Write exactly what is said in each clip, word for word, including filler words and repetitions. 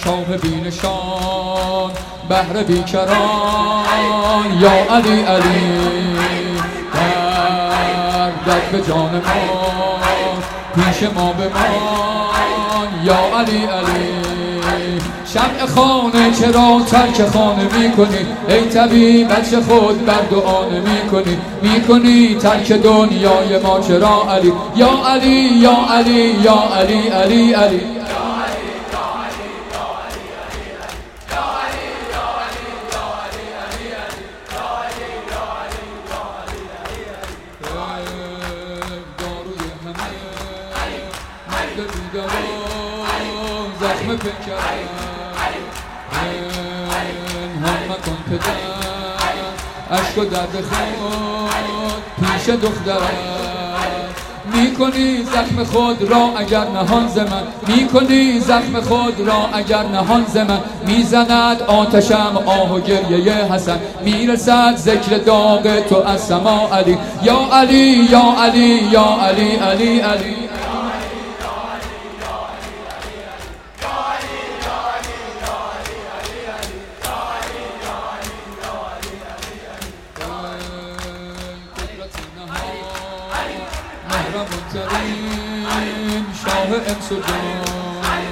شاه بینشان بهر بیکران یا علی علی دردت به جان ما پیش ما بمان یا علی علی شمع خانه چرا ترک خانه می کنی ای طبیب بچه خود بر دعا نمی کنی می کنی ترک دنیای ما چرا علی یا علی یا علی یا علی علی علی زخم پیکرم هم مکن پدر عشق و درد خود پیش دخترم میکنی زخم خود را اگر نهان ز من میکنی زخم خود را اگر نهان ز من میزند آتشم آه و گریه حسن میرسد ذکر داغ تو از سما علی یا علی یا علی یا علی علی علی مهربان‌ترین شاه انس و جان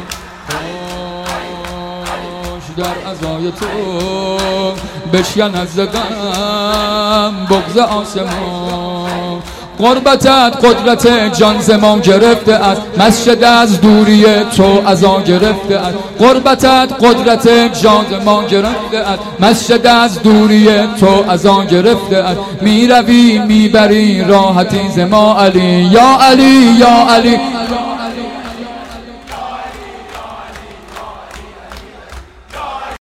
کاش در عزای تو بشکند ز غم بغض آسمان قربتت قدرت جان ز ما گرفته است مسجد از دوری تو عزا گرفته است قربتت قدرت جان ز ما گرفته است مسجد از دوری تو عزا گرفته است میروی میبری راحتی ز ما علی یا علی یا علی